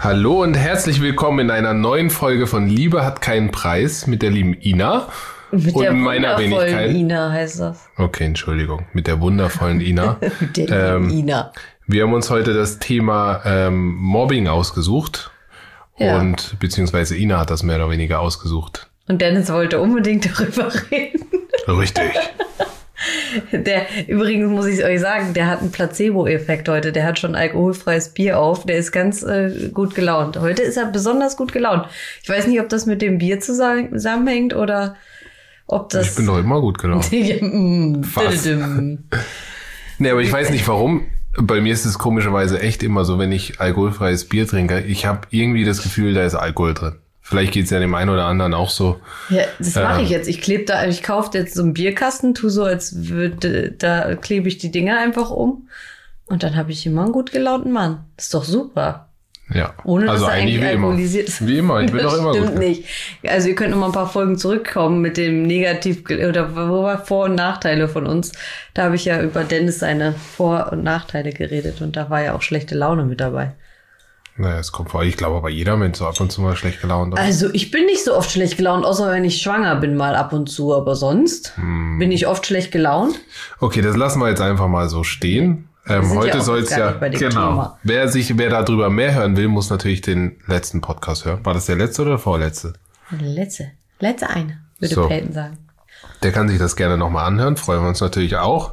Hallo und herzlich willkommen in einer neuen Folge von Liebe hat keinen Preis mit der lieben Ina. Mit und der meiner Wenigkeit. Ina heißt das. Okay, Entschuldigung. Mit der wundervollen Ina. Mit der lieben Ina. Wir haben uns heute das Thema Mobbing ausgesucht. Ja. Und beziehungsweise Ina hat das mehr oder weniger ausgesucht. Und Dennis wollte unbedingt darüber reden. Richtig. Übrigens muss ich euch sagen, der hat einen Placebo-Effekt heute. Der hat schon alkoholfreies Bier auf. Der ist ganz gut gelaunt. Heute ist er besonders gut gelaunt. Ich weiß nicht, ob das mit dem Bier zusammenhängt oder ob das... Ich bin doch immer gut gelaunt. Fast. Nee, aber ich weiß nicht warum. Bei mir ist es komischerweise echt immer so, wenn ich alkoholfreies Bier trinke, ich habe irgendwie das Gefühl, da ist Alkohol drin. Vielleicht geht's ja dem einen oder anderen auch so. Ja, das mache ich jetzt. Ich kaufe jetzt so einen Bierkasten, tu so, als würde, da klebe ich die Dinger einfach um. Und dann habe ich immer einen gut gelaunten Mann. Das ist doch super. Ja. Ohne also dass er eigentlich alkoholisiert ist. Wie immer, ich bin doch immer gut. Stimmt nicht. Also ihr könnt noch mal ein paar Folgen zurückkommen mit dem oder wo war Vor- und Nachteile von uns. Da habe ich ja über Dennis seine Vor- und Nachteile geredet und da war ja auch schlechte Laune mit dabei. Naja, es kommt vor. Ich glaube aber jeder Mensch so ab und zu mal schlecht gelaunt. Oder? Also ich bin nicht so oft schlecht gelaunt, außer wenn ich schwanger bin mal ab und zu. Aber sonst bin ich oft schlecht gelaunt. Okay, das lassen wir jetzt einfach mal so stehen. Heute soll es ja, genau. Wer darüber mehr hören will, muss natürlich den letzten Podcast hören. War das der letzte oder der vorletzte? Der letzte eine, würde so. Peyton sagen. Der kann sich das gerne nochmal anhören, freuen wir uns natürlich auch.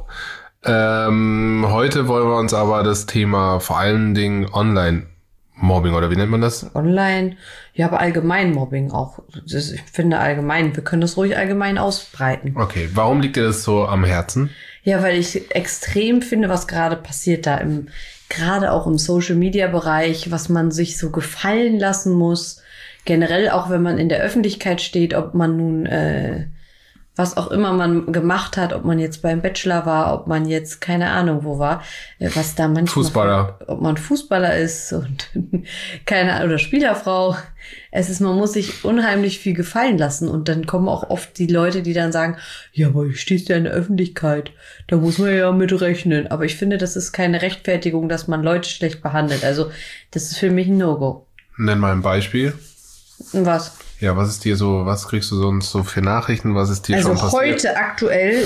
Heute wollen wir uns aber das Thema vor allen Dingen Online-Mobbing, oder wie nennt man das? Online, ja, aber allgemein Mobbing auch. Ich finde allgemein, wir können das ruhig allgemein ausbreiten. Okay, warum liegt dir das so am Herzen? Ja, weil ich extrem finde, was gerade passiert da gerade auch im Social-Media-Bereich, was man sich so gefallen lassen muss. Generell auch, wenn man in der Öffentlichkeit steht, ob man nun, was auch immer man gemacht hat, ob man jetzt beim Bachelor war, ob man jetzt keine Ahnung wo war, was da manchmal... Fußballer. Ob man Fußballer ist und keine Ahnung, oder Spielerfrau. Man muss sich unheimlich viel gefallen lassen und dann kommen auch oft die Leute, die dann sagen, ja, aber ich stehst ja in der Öffentlichkeit, da muss man ja mit rechnen. Aber ich finde, das ist keine Rechtfertigung, dass man Leute schlecht behandelt. Also das ist für mich ein No-Go. Nenn mal ein Beispiel. Was? Ja, was kriegst du sonst so für Nachrichten? Was ist dir schon passiert? Also heute aktuell,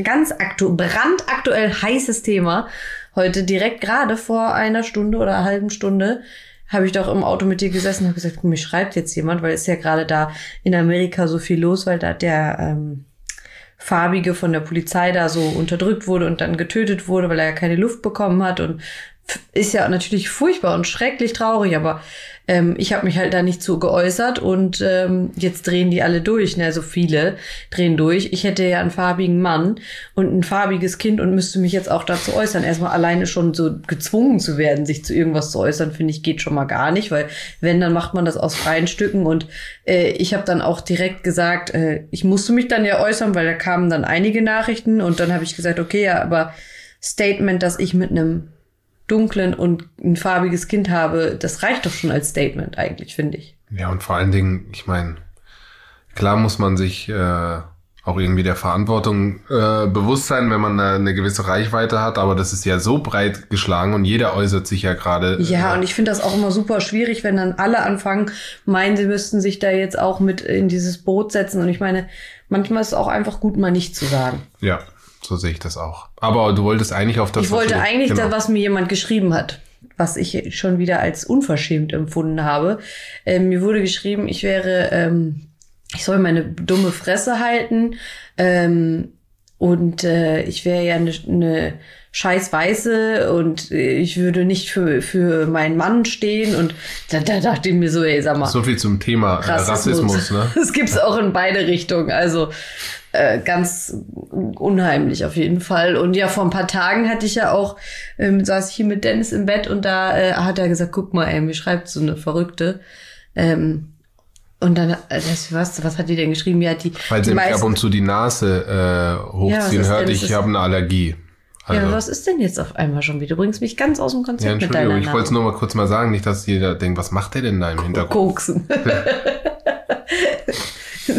brandaktuell heißes Thema. Heute direkt gerade vor einer Stunde oder einer halben Stunde habe ich doch im Auto mit dir gesessen und habe gesagt, mir schreibt jetzt jemand, weil es ist ja gerade da in Amerika so viel los, weil da der Farbige von der Polizei da so unterdrückt wurde und dann getötet wurde, weil er ja keine Luft bekommen hat und ist ja natürlich furchtbar und schrecklich traurig, aber ich habe mich halt da nicht so geäußert und jetzt drehen die alle durch, ne? Also viele drehen durch. Ich hätte ja einen farbigen Mann und ein farbiges Kind und müsste mich jetzt auch dazu äußern. Erstmal alleine schon so gezwungen zu werden, sich zu irgendwas zu äußern, finde ich, geht schon mal gar nicht, weil wenn, dann macht man das aus freien Stücken und ich habe dann auch direkt gesagt, ich musste mich dann ja äußern, weil da kamen dann einige Nachrichten und dann habe ich gesagt, okay, ja, aber Statement, dass ich mit einem dunklen und ein farbiges Kind habe, das reicht doch schon als Statement eigentlich, finde ich. Ja, und vor allen Dingen, ich meine, klar muss man sich auch irgendwie der Verantwortung bewusst sein, wenn man eine gewisse Reichweite hat, aber das ist ja so breit geschlagen und jeder äußert sich ja gerade. Ja, und ich finde das auch immer super schwierig, wenn dann alle anfangen, meinen, sie müssten sich da jetzt auch mit in dieses Boot setzen und ich meine, manchmal ist es auch einfach gut, mal nichts zu sagen. Ja. So sehe ich das auch. Aber du wolltest eigentlich auf das... Ich wollte eigentlich das, was mir jemand geschrieben hat, was ich schon wieder als unverschämt empfunden habe. Mir wurde geschrieben, ich soll meine dumme Fresse halten und ich wäre ja eine scheiß Weiße und ich würde nicht für meinen Mann stehen und da dachte ich mir so, ey, sag mal. So viel zum Thema Rassismus, ne? Das gibt's auch in beide Richtungen, also ganz unheimlich auf jeden Fall. Und ja, vor ein paar Tagen hatte ich ja auch, saß ich hier mit Dennis im Bett und da hat er gesagt, guck mal, ey, mir schreibt so eine Verrückte. Und dann, was hat die denn geschrieben? Ja, weil sie mich ab und zu die Nase hochziehen hört, ich habe eine Allergie. Also, ja, was ist denn jetzt auf einmal schon wieder? Du bringst mich ganz aus dem Konzept mit deiner Nase. Ich wollte es nur mal kurz mal sagen, nicht, dass jeder denkt, was macht der denn da im Hintergrund? Koksen.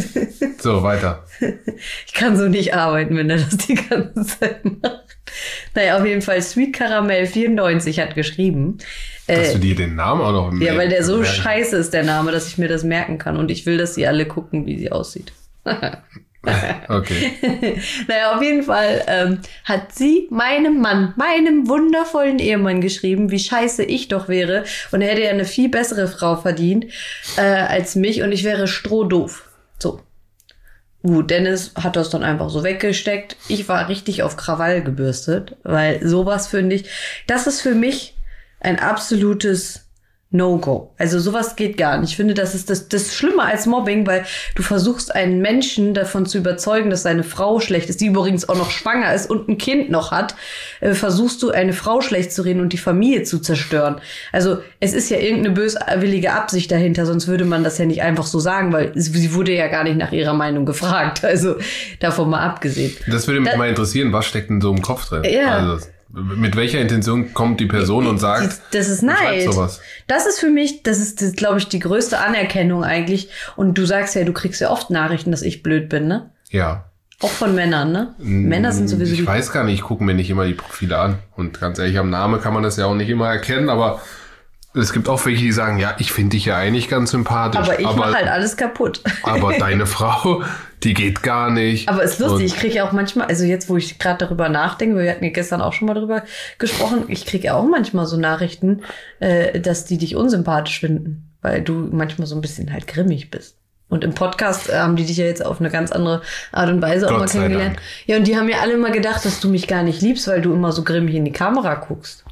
So, weiter. Ich kann so nicht arbeiten, wenn er das die ganze Zeit macht. Naja, auf jeden Fall Sweet Caramel 94 hat geschrieben. Dass du dir den Namen auch noch Ja, weil der so scheiße ist, der Name, dass ich mir das merken kann. Und ich will, dass sie alle gucken, wie sie aussieht. Okay. Naja, auf jeden Fall hat sie meinem wundervollen Ehemann geschrieben, wie scheiße ich doch wäre. Und er hätte ja eine viel bessere Frau verdient als mich. Und ich wäre strohdoof. So. Dennis hat das dann einfach so weggesteckt. Ich war richtig auf Krawall gebürstet, weil sowas finde ich, das ist für mich ein absolutes No-Go. Also sowas geht gar nicht. Ich finde, das ist das Schlimmer als Mobbing, weil du versuchst einen Menschen davon zu überzeugen, dass seine Frau schlecht ist, die übrigens auch noch schwanger ist und ein Kind noch hat, versuchst du eine Frau schlecht zu reden und die Familie zu zerstören. Also es ist ja irgendeine böswillige Absicht dahinter, sonst würde man das ja nicht einfach so sagen, weil sie wurde ja gar nicht nach ihrer Meinung gefragt. Also davon mal abgesehen. Das würde mich mal interessieren, was steckt in so einem Kopf drin? Ja. Also, mit welcher Intention kommt die Person und sagt, das ist Neid. Sowas? Das ist für mich, das ist, glaube ich, die größte Anerkennung eigentlich. Und du sagst ja, du kriegst ja oft Nachrichten, dass ich blöd bin, ne? Ja. Auch von Männern, ne? Männer sind sowieso... Ich weiß gar nicht, ich gucke mir nicht immer die Profile an. Und ganz ehrlich, am Namen kann man das ja auch nicht immer erkennen, aber es gibt auch welche, die sagen, ja, ich finde dich ja eigentlich ganz sympathisch. Aber ich mache halt alles kaputt. Aber deine Frau, die geht gar nicht. Aber ist lustig, ich kriege ja auch manchmal, also jetzt, wo ich gerade darüber nachdenke, wir hatten ja gestern auch schon mal darüber gesprochen, ich kriege ja auch manchmal so Nachrichten, dass die dich unsympathisch finden, weil du manchmal so ein bisschen halt grimmig bist. Und im Podcast haben die dich ja jetzt auf eine ganz andere Art und Weise auch mal kennengelernt. Ja, und die haben ja alle immer gedacht, dass du mich gar nicht liebst, weil du immer so grimmig in die Kamera guckst.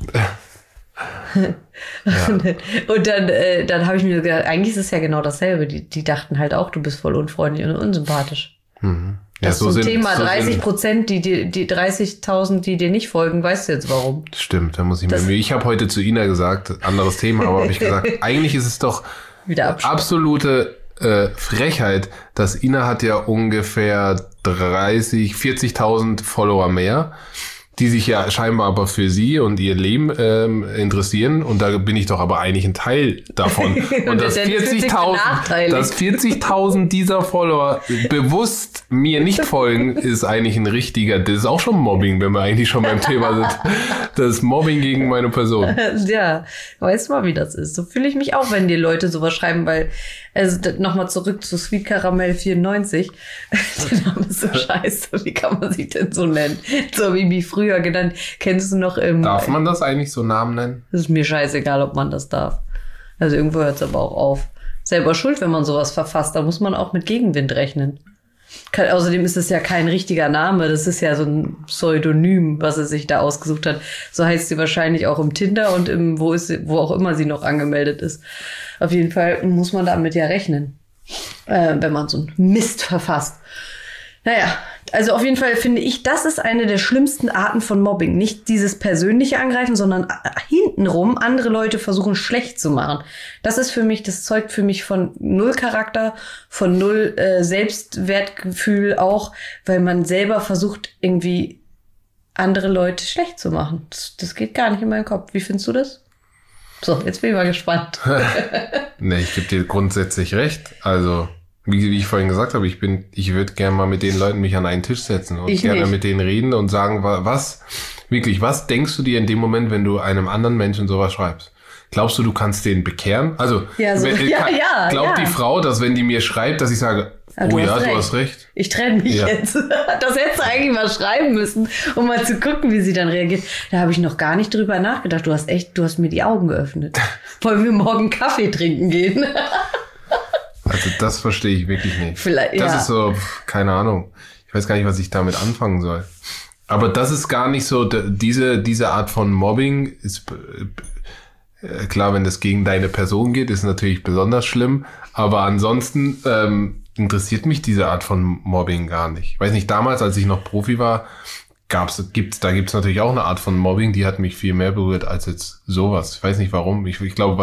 Ja. Und dann habe ich mir gedacht, eigentlich ist es ja genau dasselbe. Die dachten halt auch, du bist voll unfreundlich und unsympathisch. Mhm. Ja, das ist so ein Thema, 30%, die 30.000, die dir nicht folgen, weißt du jetzt warum? Stimmt, da muss ich mir Mühe. Ich habe heute zu Ina gesagt, anderes Thema, aber habe ich gesagt, eigentlich ist es doch absolute Frechheit, dass Ina hat ja ungefähr 40.000 Follower mehr, die sich ja scheinbar aber für sie und ihr Leben interessieren. Und da bin ich doch aber eigentlich ein Teil davon. Und dass 40.000 dieser Follower bewusst mir nicht folgen, ist eigentlich ein richtiger, das ist auch schon Mobbing, wenn wir eigentlich schon beim Thema sind. Das ist Mobbing gegen meine Person. Ja, weißt du mal, wie das ist. So fühle ich mich auch, wenn die Leute sowas schreiben, weil, also nochmal zurück zu Sweet Caramel 94. Der Name ist so scheiße. Wie kann man sich denn so nennen? So wie früher genannt. Kennst du noch im... Darf man das eigentlich so Namen nennen? Das ist mir scheißegal, ob man das darf. Also irgendwo hört es aber auch auf. Selber schuld, wenn man sowas verfasst. Da muss man auch mit Gegenwind rechnen. Außerdem ist es ja kein richtiger Name. Das ist ja so ein Pseudonym, was er sich da ausgesucht hat. So heißt sie wahrscheinlich auch im Tinder und wo auch immer sie noch angemeldet ist. Auf jeden Fall muss man damit ja rechnen, wenn man so einen Mist verfasst. Naja, also auf jeden Fall finde ich, das ist eine der schlimmsten Arten von Mobbing. Nicht dieses persönliche Angreifen, sondern hintenrum andere Leute versuchen schlecht zu machen. Das zeugt für mich von null Charakter, von null Selbstwertgefühl auch, weil man selber versucht, irgendwie andere Leute schlecht zu machen. Das geht gar nicht in meinen Kopf. Wie findest du das? So, jetzt bin ich mal gespannt. Nee, ich gebe dir grundsätzlich recht. Also... Wie ich vorhin gesagt habe, ich würde gerne mal mit den Leuten mich an einen Tisch setzen und gerne mit denen reden und sagen, was denkst du dir in dem Moment, wenn du einem anderen Menschen sowas schreibst? Glaubst du kannst den bekehren? Also, glaubt die Frau, dass wenn die mir schreibt, dass ich sage, du hast recht. Ich trenne mich jetzt. Das hättest du eigentlich mal schreiben müssen, um mal zu gucken, wie sie dann reagiert. Da habe ich noch gar nicht drüber nachgedacht. Du hast mir die Augen geöffnet. Wollen wir morgen Kaffee trinken gehen? Also das verstehe ich wirklich nicht. Das ist so, keine Ahnung. Ich weiß gar nicht, was ich damit anfangen soll. Aber das ist gar nicht so, diese Art von Mobbing ist, klar, wenn das gegen deine Person geht, ist natürlich besonders schlimm. Aber ansonsten interessiert mich diese Art von Mobbing gar nicht. Ich weiß nicht, damals, als ich noch Profi war, gibt's natürlich auch eine Art von Mobbing, die hat mich viel mehr berührt als jetzt sowas. Ich weiß nicht warum. Ich glaube,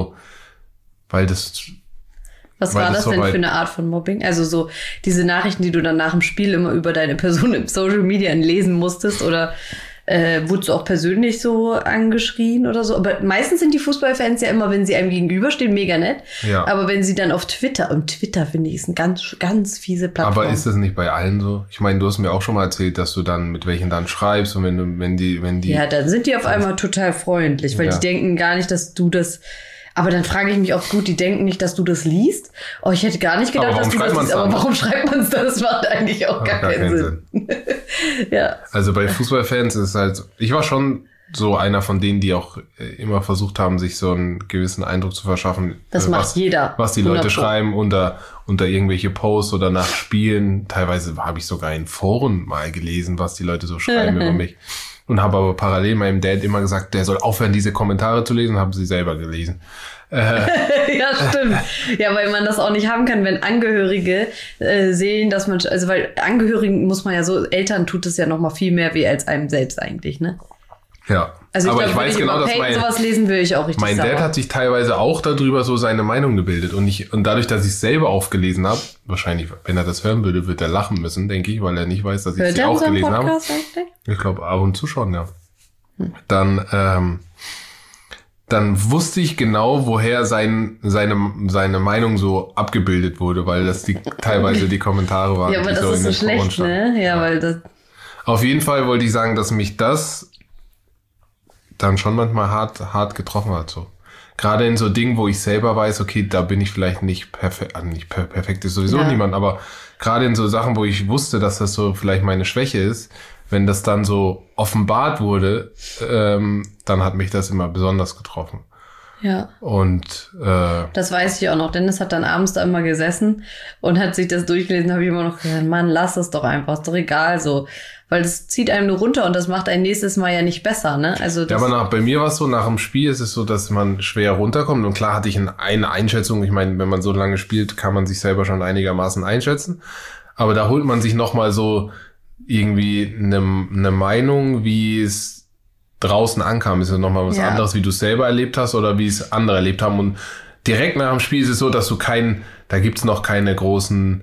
Was war das denn für eine Art von Mobbing? Also so diese Nachrichten, die du dann nach dem Spiel immer über deine Person im Social Media lesen musstest oder Wurdest du auch persönlich so angeschrien oder so? Aber meistens sind die Fußballfans ja immer, wenn sie einem gegenüberstehen, mega nett. Ja. Aber wenn sie dann auf Twitter, und Twitter finde ich ist eine ganz, ganz fiese Plattform. Aber ist das nicht bei allen so? Ich meine, du hast mir auch schon mal erzählt, dass du dann mit welchen dann schreibst und wenn die. Ja, dann sind die auf einmal total freundlich, weil die denken gar nicht, dass du das. Aber dann frage ich mich auch, gut, die denken nicht, dass du das liest. Oh, ich hätte gar nicht gedacht, dass du das liest. Aber warum schreibt man es dann? Das macht eigentlich auch gar keinen Sinn. Ja. Also bei Fußballfans ist es halt, ich war schon so einer von denen, die auch immer versucht haben, sich so einen gewissen Eindruck zu verschaffen. Das macht jeder. Was die Leute schreiben unter irgendwelche Posts oder nach Spielen. Teilweise habe ich sogar in Foren mal gelesen, was die Leute so schreiben über mich. Und habe aber parallel meinem Dad immer gesagt, der soll aufhören, diese Kommentare zu lesen, haben sie selber gelesen. Ja, stimmt. Ja, weil man das auch nicht haben kann, wenn Angehörige sehen, dass man, also weil Angehörigen muss man ja so, Eltern tut es ja noch mal viel mehr weh als einem selbst eigentlich, ne? Ja. Also ich weiß genau, dass sowas lesen will ich auch richtig. Mein Dad hat sich teilweise auch darüber so seine Meinung gebildet und dadurch, dass ich es selber aufgelesen habe, wahrscheinlich, wenn er das hören würde, wird er lachen müssen, denke ich, weil er nicht weiß, dass ich es auch gelesen habe. Eigentlich? Ich glaube, ab und zu schon, ja. Dann wusste ich genau, woher seine Meinung so abgebildet wurde, weil das teilweise die Kommentare waren. Ja, aber das so ist so schlecht, ne? Ja, weil das. Auf jeden Fall wollte ich sagen, dass mich das dann schon manchmal hart getroffen hat, so. Gerade in so Dingen, wo ich selber weiß, okay, da bin ich vielleicht nicht perfekt, perfekt ist sowieso niemand, aber gerade in so Sachen, wo ich wusste, dass das so vielleicht meine Schwäche ist, wenn das dann so offenbart wurde, dann hat mich das immer besonders getroffen. Ja. Und das weiß ich auch noch. Dennis hat dann abends da immer gesessen und hat sich das durchgelesen, habe ich immer noch gesagt, Mann, lass es doch einfach, ist doch egal so. Weil das zieht einem nur runter und das macht ein nächstes Mal ja nicht besser, ne? Also das ja, aber bei mir war es so, nach dem Spiel ist es so, dass man schwer runterkommt. Und klar hatte ich eine Einschätzung. Ich meine, wenn man so lange spielt, kann man sich selber schon einigermaßen einschätzen. Aber da holt man sich nochmal so irgendwie eine Meinung, wie es draußen ankam. Ist ja nochmal was anderes, wie du es selber erlebt hast oder wie es andere erlebt haben. Und direkt nach dem Spiel ist es so, dass du da gibt's noch keine großen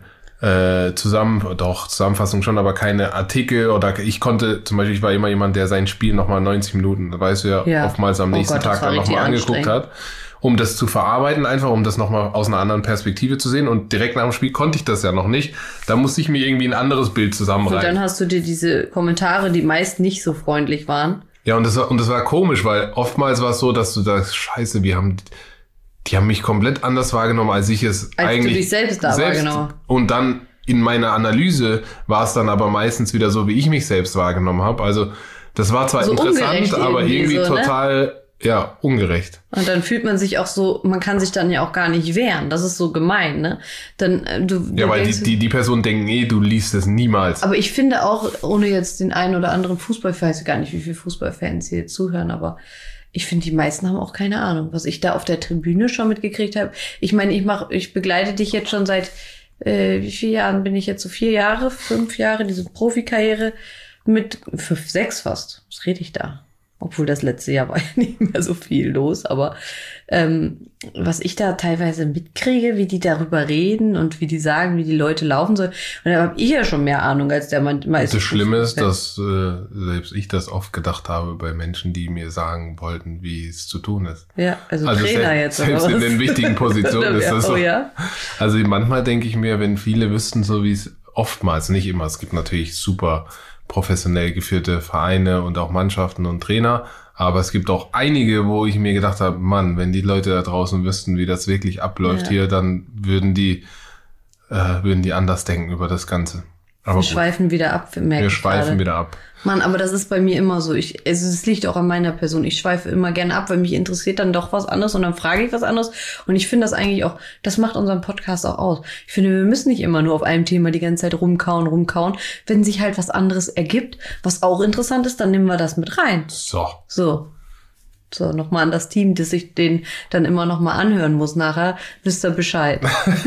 Zusammenfassung schon, aber keine Artikel oder ich war immer jemand, der sein Spiel nochmal 90 Minuten, da weißt du ja, oftmals am nächsten Tag dann nochmal angeguckt hat, um das zu verarbeiten, einfach um das nochmal aus einer anderen Perspektive zu sehen und direkt nach dem Spiel konnte ich das ja noch nicht, da musste ich mir irgendwie ein anderes Bild zusammenreißen. Und dann hast du dir diese Kommentare, die meist nicht so freundlich waren. Ja, und das war komisch, weil oftmals war es so, dass du sagst, scheiße, die haben mich komplett anders wahrgenommen, als ich es eigentlich du dich selbst wahrgenommen. Und dann in meiner Analyse war es dann aber meistens wieder so, wie ich mich selbst wahrgenommen habe. Also das war zwar so interessant, aber irgendwie so, total ungerecht. Und dann fühlt man sich auch so, man kann sich dann ja auch gar nicht wehren. Das ist so gemein, ne? Dann weil die Person denken, du liest es niemals. Aber ich finde auch, ohne jetzt den einen oder anderen Fußballfan, ich weiß gar nicht, wie viele Fußballfans hier zuhören, aber ich finde, die meisten haben auch keine Ahnung, was ich da auf der Tribüne schon mitgekriegt habe. Ich meine, ich begleite dich jetzt schon seit, wie viele Jahren bin ich jetzt? So 4 Jahre, 5 Jahre, diese Profikarriere mit 5, 6 fast. Was rede ich da? Obwohl das letzte Jahr war ja nicht mehr so viel los, aber was ich da teilweise mitkriege, wie die darüber reden und wie die sagen, wie die Leute laufen sollen. Und da habe ich ja schon mehr Ahnung als der meiste. Das Schlimme ist, dass selbst ich das oft gedacht habe bei Menschen, die mir sagen wollten, wie es zu tun ist. Ja, also Trainer jetzt. Selbst in den wichtigen Positionen ist das so. Oh, ja? Also manchmal denke ich mir, wenn viele wüssten, so wie es oftmals, nicht immer, es gibt natürlich super professionell geführte Vereine und auch Mannschaften und Trainer, aber es gibt auch einige, wo ich mir gedacht habe, Mann, wenn die Leute da draußen wüssten, wie das wirklich abläuft hier, dann würden die anders denken über das Ganze. Aber wir schweifen wieder ab. Wir schweifen wieder ab. Mann, aber das ist bei mir immer so. Also es liegt auch an meiner Person. Ich schweife immer gerne ab, weil mich interessiert dann doch was anderes und dann frage ich was anderes. Und ich finde das eigentlich auch, das macht unseren Podcast auch aus. Ich finde, wir müssen nicht immer nur auf einem Thema die ganze Zeit rumkauen. Wenn sich halt was anderes ergibt, was auch interessant ist, dann nehmen wir das mit rein. So, nochmal an das Team, das ich den dann immer nochmal anhören muss nachher, wisst ihr Bescheid.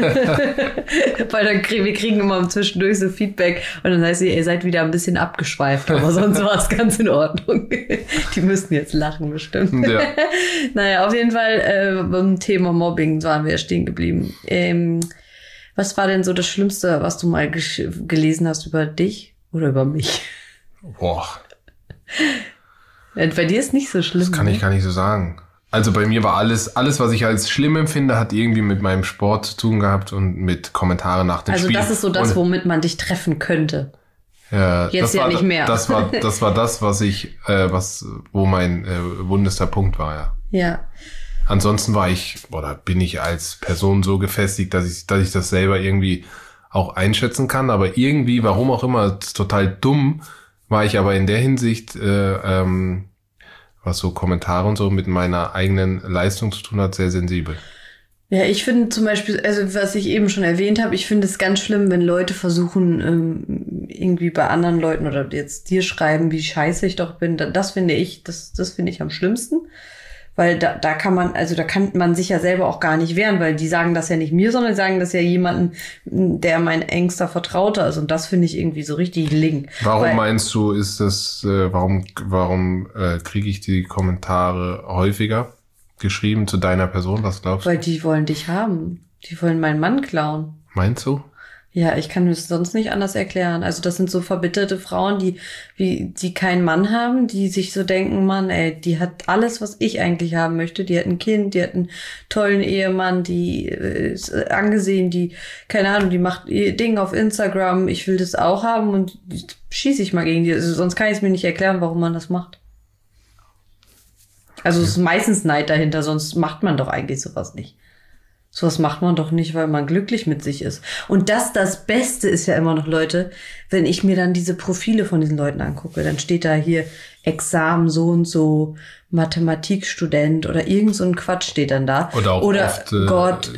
Weil wir kriegen immer zwischendurch so Feedback und dann heißt es, ihr seid wieder ein bisschen abgeschweift, aber sonst war es ganz in Ordnung. Die müssten jetzt lachen bestimmt. Ja. Naja, auf jeden Fall beim Thema Mobbing waren wir stehen geblieben. Was war denn so das Schlimmste, was du mal gelesen hast über dich oder über mich? Boah. Bei dir ist nicht so schlimm. Das kann ich gar nicht so sagen. Also bei mir war alles, was ich als schlimm empfinde, hat irgendwie mit meinem Sport zu tun gehabt und mit Kommentaren nach dem Spiel. Also das ist so das, womit man dich treffen könnte. Ja, jetzt ja nicht mehr. Das war das, wo mein wundester Punkt war, ja. Ja. Ansonsten bin ich als Person so gefestigt, dass ich das selber irgendwie auch einschätzen kann. Aber irgendwie, warum auch immer, total dumm, war ich aber in der Hinsicht, was so Kommentare und so mit meiner eigenen Leistung zu tun hat, sehr sensibel. Ja, ich finde zum Beispiel, also was ich eben schon erwähnt habe, ich finde es ganz schlimm, wenn Leute versuchen, irgendwie bei anderen Leuten oder jetzt dir schreiben, wie scheiße ich doch bin. Das finde ich am schlimmsten. Weil da kann man sich ja selber auch gar nicht wehren, weil die sagen das ja nicht mir, sondern sagen das ja jemanden, der mein engster Vertrauter ist. Und das finde ich irgendwie so richtig link. Warum meinst du, ist das, warum kriege ich die Kommentare häufiger geschrieben zu deiner Person? Was glaubst du? Weil die wollen dich haben. Die wollen meinen Mann klauen. Meinst du? Ja, ich kann es sonst nicht anders erklären. Also das sind so verbitterte Frauen, die keinen Mann haben, die sich so denken, Mann, ey, die hat alles, was ich eigentlich haben möchte. Die hat ein Kind, die hat einen tollen Ehemann, die ist angesehen, die, keine Ahnung, die macht ihr Ding auf Instagram. Ich will das auch haben und schieße ich mal gegen die. Also sonst kann ich es mir nicht erklären, warum man das macht. Also es ist meistens Neid dahinter, sonst macht man doch eigentlich sowas nicht. Sowas macht man doch nicht, weil man glücklich mit sich ist. Und das Beste ist ja immer noch, Leute, wenn ich mir dann diese Profile von diesen Leuten angucke, dann steht da hier Examen so und so, Mathematikstudent oder irgend so ein Quatsch steht dann da. Oder oft, Gott,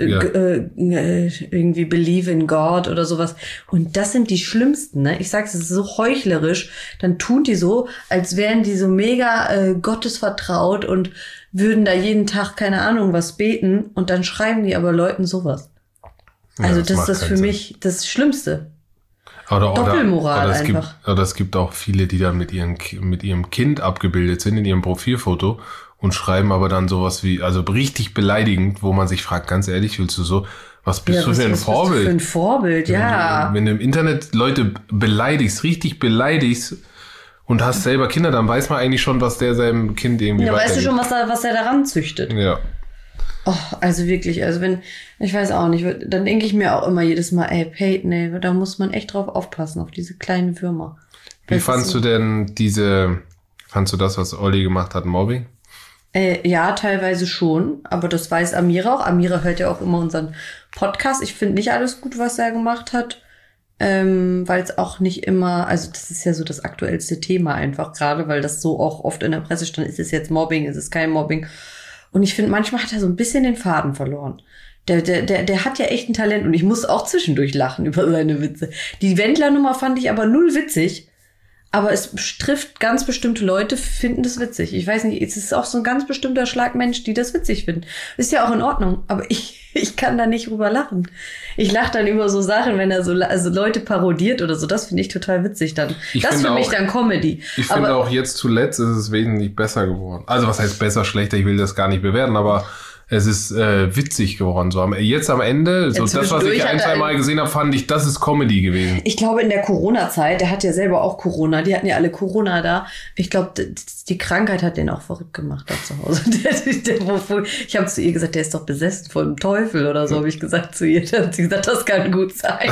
irgendwie believe in God oder sowas. Und das sind die schlimmsten, ne? Ich sag's, es ist so heuchlerisch. Dann tun die so, als wären die so mega gottesvertraut und würden da jeden Tag, keine Ahnung, was beten. Und dann schreiben die aber Leuten sowas. Also das ist für mich das Schlimmste. Doppelmoral einfach. Es gibt auch viele, die dann mit ihrem Kind abgebildet sind in ihrem Profilfoto und schreiben aber dann sowas wie, also richtig beleidigend, wo man sich fragt, ganz ehrlich, willst du so, was bist du für ein Vorbild? Bist du für ein Vorbild, ja. Wenn du im Internet Leute richtig beleidigst und hast selber Kinder, dann weiß man eigentlich schon, was der seinem Kind irgendwie weitergibt. Ja, weißt du schon, was er daran züchtet. Ja. Oh, also wirklich, ich weiß auch nicht, dann denke ich mir auch immer jedes Mal, ey, Peyton, ey, da muss man echt drauf aufpassen, auf diese kleinen Würmer. Wie fandst du denn fandst du das, was Olli gemacht hat, Mobbing? Ja, teilweise schon, aber das weiß Amira auch. Amira hört ja auch immer unseren Podcast. Ich finde nicht alles gut, was er gemacht hat, weil es auch nicht immer, also das ist ja so das aktuellste Thema einfach gerade, weil das so auch oft in der Presse stand, ist es jetzt Mobbing, ist es kein Mobbing? Und ich finde, manchmal hat er so ein bisschen den Faden verloren. Der hat ja echt ein Talent und ich muss auch zwischendurch lachen über seine Witze. Die Wendler-Nummer fand ich aber null witzig, aber es trifft ganz bestimmte Leute, finden das witzig. Ich weiß nicht, es ist auch so ein ganz bestimmter Schlag Mensch, die das witzig finden. Ist ja auch in Ordnung, aber ich kann da nicht drüber lachen. Ich lache dann über so Sachen, wenn er so Leute parodiert oder so, das finde ich total witzig dann. Das ist für mich dann Comedy. Ich finde auch jetzt zuletzt ist es wesentlich besser geworden. Also was heißt besser, schlechter, ich will das gar nicht bewerten, aber es ist witzig geworden. So jetzt am Ende, so das, was ich 2 Mal gesehen habe, fand ich, das ist Comedy gewesen. Ich glaube, in der Corona-Zeit, der hat ja selber auch Corona, die hatten ja alle Corona da. Ich glaube, die Krankheit hat den auch verrückt gemacht da zu Hause. Ich habe zu ihr gesagt, der ist doch besessen von dem Teufel oder so, habe ich gesagt zu ihr. Dann hat sie gesagt, das kann gut sein.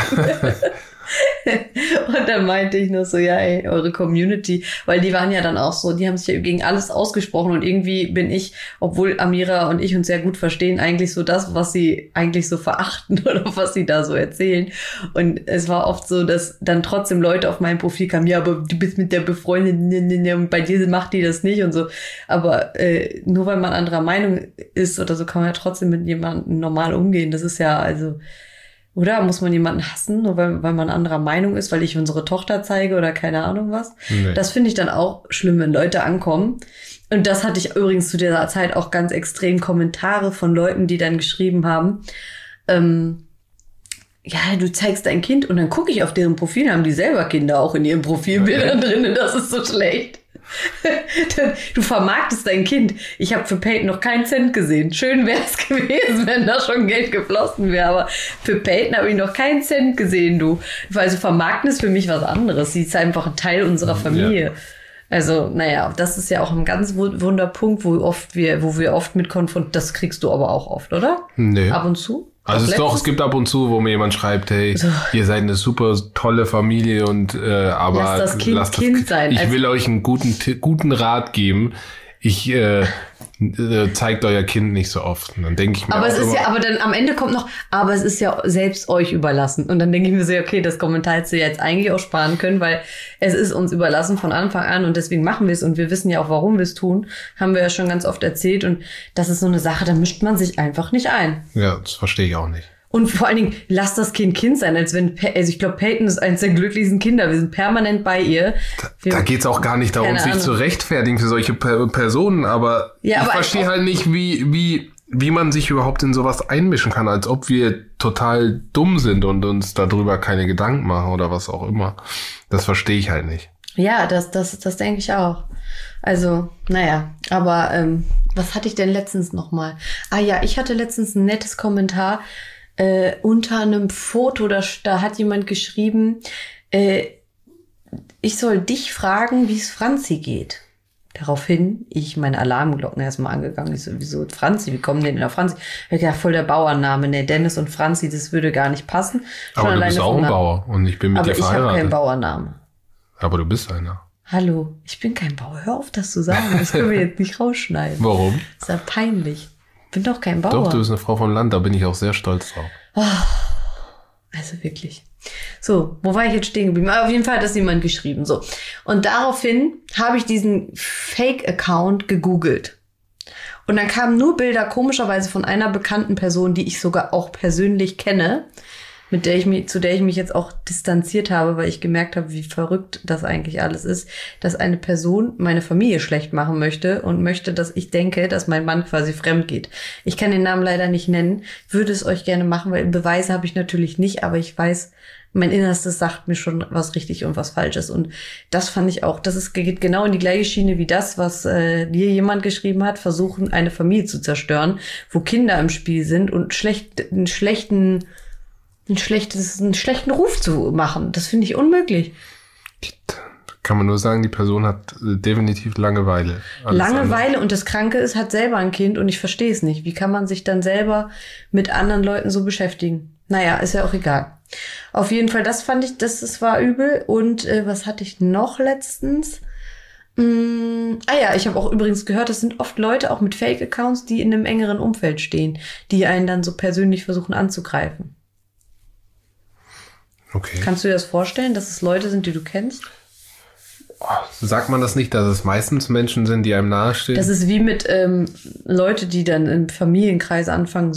Und dann meinte ich nur so, ja, ey, eure Community, weil die waren ja dann auch so, die haben sich ja gegen alles ausgesprochen und irgendwie bin ich, obwohl Amira und ich uns sehr gut verstehen, eigentlich so das, was sie eigentlich so verachten oder was sie da so erzählen. Und es war oft so, dass dann trotzdem Leute auf mein Profil kamen, ja, aber du bist mit der befreundet, und bei dir macht die das nicht und so. Aber nur weil man anderer Meinung ist oder so, kann man ja trotzdem mit jemandem normal umgehen. Das ist ja, also... Oder muss man jemanden hassen, nur weil man anderer Meinung ist, weil ich unsere Tochter zeige oder keine Ahnung was? Nee. Das finde ich dann auch schlimm, wenn Leute ankommen. Und das hatte ich übrigens zu dieser Zeit auch ganz extrem Kommentare von Leuten, die dann geschrieben haben, ja, du zeigst dein Kind und dann gucke ich auf deren Profil, haben die selber Kinder auch in ihren Profilbildern drin, das ist so schlecht. Du vermarktest dein Kind. Ich habe für Peyton noch keinen Cent gesehen. Schön wäre es gewesen, wenn da schon Geld geflossen wäre, aber für Peyton habe ich noch keinen Cent gesehen, du. Also vermarkten ist für mich was anderes. Sie ist einfach ein Teil unserer Familie. Also, naja, das ist ja auch ein ganz Wunderpunkt, wo wir oft mit konfrontiert, das kriegst du aber auch oft, oder? Nee. Ab und zu? Also es gibt ab und zu, wo mir jemand schreibt, hey, ihr seid eine super tolle Familie und aber lasst das Kind sein. Ich will euch einen guten Rat geben. Ich zeigt euer Kind nicht so oft. Und dann denke ich mir aber es ist ja, aber dann am Ende kommt noch, aber es ist ja selbst euch überlassen. Und dann denke ich mir so, okay, das Kommentar hättest du jetzt eigentlich auch sparen können, weil es ist uns überlassen von Anfang an und deswegen machen wir es und wir wissen ja auch, warum wir es tun. Haben wir ja schon ganz oft erzählt und das ist so eine Sache, da mischt man sich einfach nicht ein. Ja, das verstehe ich auch nicht. Und vor allen Dingen, lass das Kind sein, also ich glaube, Peyton ist eines der glücklichsten Kinder. Wir sind permanent bei ihr. Da geht's auch gar nicht darum, sich zu rechtfertigen für solche Personen, aber ja, ich verstehe halt nicht, wie man sich überhaupt in sowas einmischen kann, als ob wir total dumm sind und uns darüber keine Gedanken machen oder was auch immer. Das verstehe ich halt nicht. Ja, das denke ich auch. Also, naja, aber was hatte ich denn letztens nochmal? Ah ja, ich hatte letztens ein nettes Kommentar unter einem Foto, da hat jemand geschrieben, ich soll dich fragen, wie es Franzi geht. Daraufhin ich meine Alarmglocken erstmal angegangen. Ich so, wieso Franzi? Wie kommen denn auf Franzi? Ich hab gedacht, voll der Bauernname. Ne, Dennis und Franzi, das würde gar nicht passen. Aber du bist auch ein Bauer und ich bin mit dir verheiratet. Aber ich habe keinen Bauernnamen. Aber du bist einer. Hallo, ich bin kein Bauer. Hör auf, das zu sagen. Das können wir jetzt nicht rausschneiden. Warum? Das ist ja peinlich. Bin doch kein Bauer. Doch, du bist eine Frau vom Land, da bin ich auch sehr stolz drauf. Also wirklich. So, wo war ich jetzt stehen geblieben? Auf jeden Fall hat das jemand geschrieben. So. Und daraufhin habe ich diesen Fake-Account gegoogelt. Und dann kamen nur Bilder, komischerweise von einer bekannten Person, die ich sogar auch persönlich kenne, zu der ich mich jetzt auch distanziert habe, weil ich gemerkt habe, wie verrückt das eigentlich alles ist, dass eine Person meine Familie schlecht machen möchte und möchte, dass ich denke, dass mein Mann quasi fremd geht. Ich kann den Namen leider nicht nennen, würde es euch gerne machen, weil Beweise habe ich natürlich nicht, aber ich weiß, mein Innerstes sagt mir schon, was richtig und was falsch ist. Und das fand ich auch, geht genau in die gleiche Schiene wie das, was dir jemand geschrieben hat, versuchen, eine Familie zu zerstören, wo Kinder im Spiel sind und einen schlechten Ruf zu machen. Das finde ich unmöglich. Kann man nur sagen, die Person hat definitiv Langeweile. Langeweile und das Kranke ist, hat selber ein Kind und ich verstehe es nicht. Wie kann man sich dann selber mit anderen Leuten so beschäftigen? Naja, ist ja auch egal. Auf jeden Fall, das fand ich, das war übel. Und was hatte ich noch letztens? Ich habe auch übrigens gehört, das sind oft Leute auch mit Fake-Accounts, die in einem engeren Umfeld stehen, die einen dann so persönlich versuchen anzugreifen. Okay. Kannst du dir das vorstellen, dass es Leute sind, die du kennst? Sagt man das nicht, dass es meistens Menschen sind, die einem nahestehen? Das ist wie mit Leute, die dann im Familienkreis anfangen,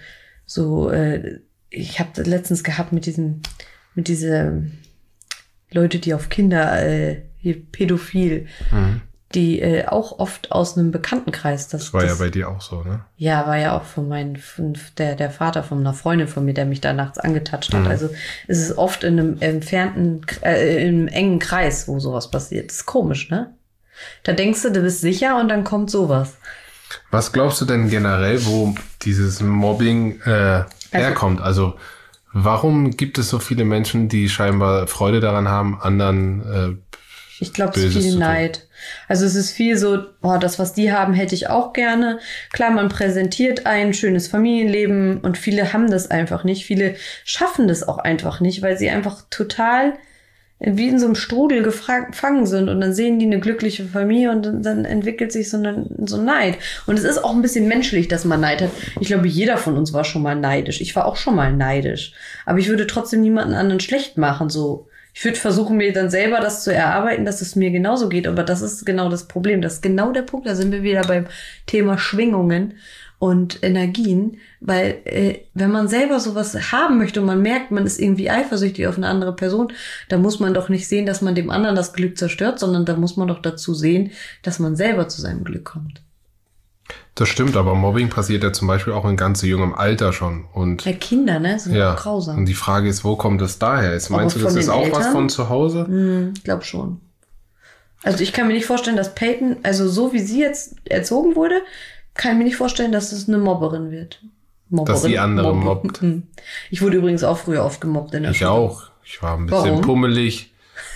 ich habe das letztens gehabt mit diese Leute, die auf Kinder, pädophil, die auch oft aus einem Bekanntenkreis. Das war ja bei dir auch so, ne? Ja, war ja auch der Vater von einer Freundin von mir, der mich da nachts angetatscht hat. Also es ist oft in einem entfernten, im engen Kreis, wo sowas passiert. Das ist komisch, ne? Da denkst du bist sicher und dann kommt sowas. Was glaubst du denn generell, wo dieses Mobbing herkommt? Also warum gibt es so viele Menschen, die scheinbar Freude daran haben, anderen ich glaube, es ist viel Neid. Also es ist viel so, das, was die haben, hätte ich auch gerne. Klar, man präsentiert ein schönes Familienleben und viele haben das einfach nicht. Viele schaffen das auch einfach nicht, weil sie einfach total wie in so einem Strudel gefangen sind und dann sehen die eine glückliche Familie und dann entwickelt sich so Neid. Und es ist auch ein bisschen menschlich, dass man Neid hat. Ich glaube, jeder von uns war schon mal neidisch. Ich war auch schon mal neidisch. Aber ich würde trotzdem niemanden anderen schlecht machen, so. Ich würde versuchen, mir dann selber das zu erarbeiten, dass es mir genauso geht. Aber das ist genau das Problem. Das ist genau der Punkt. Da sind wir wieder beim Thema Schwingungen und Energien. Weil wenn man selber sowas haben möchte und man merkt, man ist irgendwie eifersüchtig auf eine andere Person, dann muss man doch nicht sehen, dass man dem anderen das Glück zerstört, sondern da muss man doch dazu sehen, dass man selber zu seinem Glück kommt. Das stimmt, aber Mobbing passiert ja zum Beispiel auch in ganz jungem Alter schon. Und ja, Kinder, ne? Sind auch grausam. Und die Frage ist, wo kommt das daher? Meinst du, das ist auch was von zu Hause? Ich glaube schon. Also ich kann mir nicht vorstellen, dass Peyton, also so wie sie jetzt erzogen wurde, kann ich mir nicht vorstellen, dass es eine Mobberin wird. Dass die andere mobbt. Ich wurde übrigens auch früher oft gemobbt in der Schule. Ich auch. Ich war ein bisschen pummelig.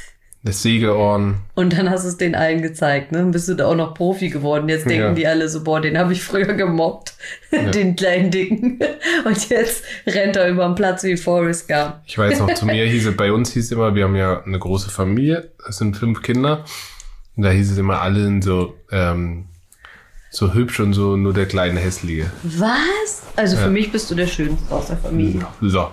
Das Sägeohren. Und dann hast du es denen allen gezeigt, ne? Dann bist du da auch noch Profi geworden. Jetzt denken die alle so, boah, den habe ich früher gemobbt. Ja. Den kleinen Dicken. Und jetzt rennt er über den Platz wie Forrest Gump. Ich weiß noch, bei uns hieß immer, wir haben ja eine große Familie, das sind 5 Kinder. Und da hieß es immer, alle sind so hübsch und so, nur der kleine Hässliche. Was? Also für mich bist du der Schönste aus der Familie. So.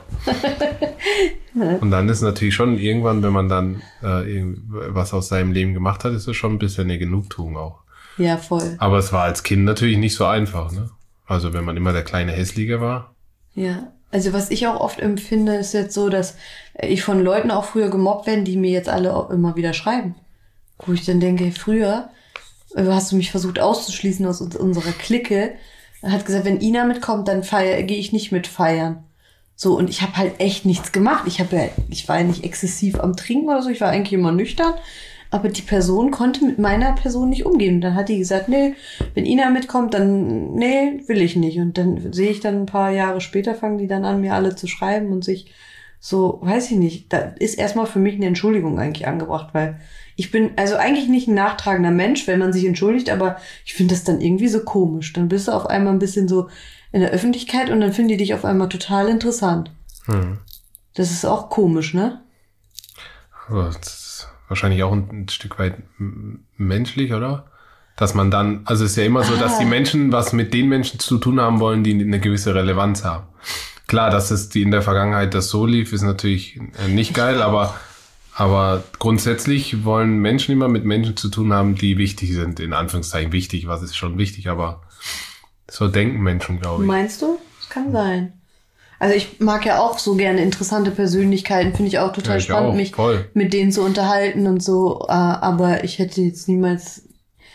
Und dann ist natürlich schon irgendwann, wenn man dann was aus seinem Leben gemacht hat, ist es schon ein bisschen eine Genugtuung auch. Ja, voll. Aber es war als Kind natürlich nicht so einfach, ne? Also wenn man immer der kleine Hässliche war. Ja, also was ich auch oft empfinde, ist jetzt so, dass ich von Leuten auch früher gemobbt werde, die mir jetzt alle auch immer wieder schreiben. Wo ich dann denke, früher hast du mich versucht auszuschließen aus unserer Clique. Er hat gesagt, wenn Ina mitkommt, dann gehe ich nicht mit feiern. So, und ich habe halt echt nichts gemacht. Ich war ja nicht exzessiv am Trinken oder so, ich war eigentlich immer nüchtern. Aber die Person konnte mit meiner Person nicht umgehen. Und dann hat die gesagt, nee, wenn Ina mitkommt, dann, nee, will ich nicht. Und dann sehe ich dann ein paar Jahre später, fangen die dann an, mir alle zu schreiben und sich so, weiß ich nicht, da ist erstmal für mich eine Entschuldigung eigentlich angebracht, weil ich bin also eigentlich nicht ein nachtragender Mensch, wenn man sich entschuldigt, aber ich finde das dann irgendwie so komisch. Dann bist du auf einmal ein bisschen so in der Öffentlichkeit und dann finden die dich auf einmal total interessant. Das ist auch komisch, ne? Das ist wahrscheinlich auch ein Stück weit menschlich, oder? Dass man dann, also es ist ja immer so, dass die Menschen was mit den Menschen zu tun haben wollen, die eine gewisse Relevanz haben. Klar, dass es in der Vergangenheit das so lief, ist natürlich nicht geil, aber grundsätzlich wollen Menschen immer mit Menschen zu tun haben, die wichtig sind. In Anführungszeichen wichtig, was ist schon wichtig, aber so denken Menschen, glaube ich. Meinst du? Das kann sein. Also ich mag ja auch so gerne interessante Persönlichkeiten, finde ich auch total spannend, mich mit denen zu unterhalten und so, aber ich hätte jetzt niemals...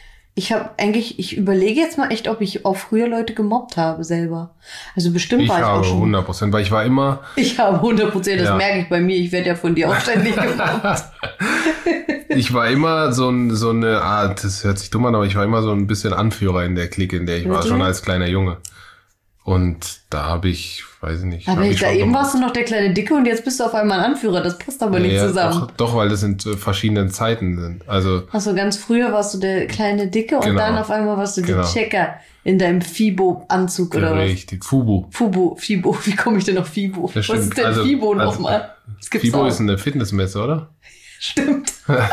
Ich überlege jetzt mal echt, ob ich auch früher Leute gemobbt habe selber. Also bestimmt war ich auch schon. 100%, weil ich war immer... Ich habe 100%, das merke ich bei mir. Ich werde ja von dir auch ständig gemobbt. Ich war immer so eine, das hört sich dumm an, aber ich war immer so ein bisschen Anführer in der Clique, in der ich war, schon als kleiner Junge. Und da habe ich, weiß ich nicht. Aber eben warst du noch der kleine Dicke und jetzt bist du auf einmal ein Anführer. Das passt aber nicht zusammen. Doch, weil das in verschiedenen Zeiten sind. Also ganz früher warst du der kleine Dicke und dann auf einmal warst du der Checker in deinem Fibo-Anzug oder was? Richtig, Fibo. Wie komme ich denn auf Fibo? Was ist denn Fibo nochmal? Fibo ist eine Fitnessmesse, oder? Stimmt.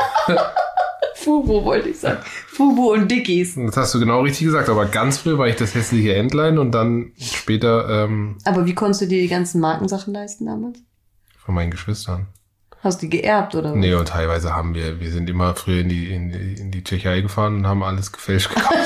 Fubo wollte ich sagen. Fubo und Dickies. Das hast du genau richtig gesagt, aber ganz früh war ich das hässliche Entlein und dann später... Aber wie konntest du dir die ganzen Markensachen leisten damals? Von meinen Geschwistern. Hast du die geerbt oder was? Nee, und teilweise haben wir sind immer früher in die Tschechei gefahren und haben alles gefälscht gekauft.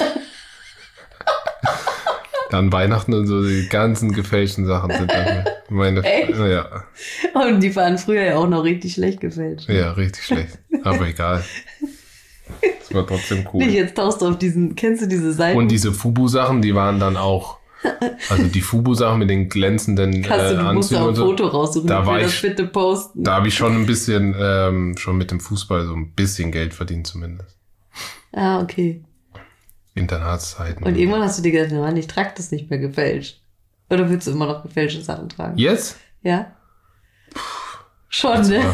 Dann Weihnachten und so, die ganzen gefälschten Sachen sind dann meine... Echt? Ja. Und die waren früher ja auch noch richtig schlecht gefälscht. Ja, richtig schlecht. Aber egal. Das war trotzdem cool. Nee, jetzt tauchst du auf kennst du diese Seiten? Und diese Fubu-Sachen, die waren dann auch, also die Fubu-Sachen mit den glänzenden du musst auch ein Foto raussuchen, da war das bitte posten. Da habe ich schon ein bisschen, schon mit dem Fußball so ein bisschen Geld verdient zumindest. Ah, okay. Internatszeiten. Und irgendwann hast du dir gedacht, Mann, ich trage das nicht mehr gefälscht. Oder willst du immer noch gefälschte Sachen tragen? Jetzt? Ja. Schon, ne?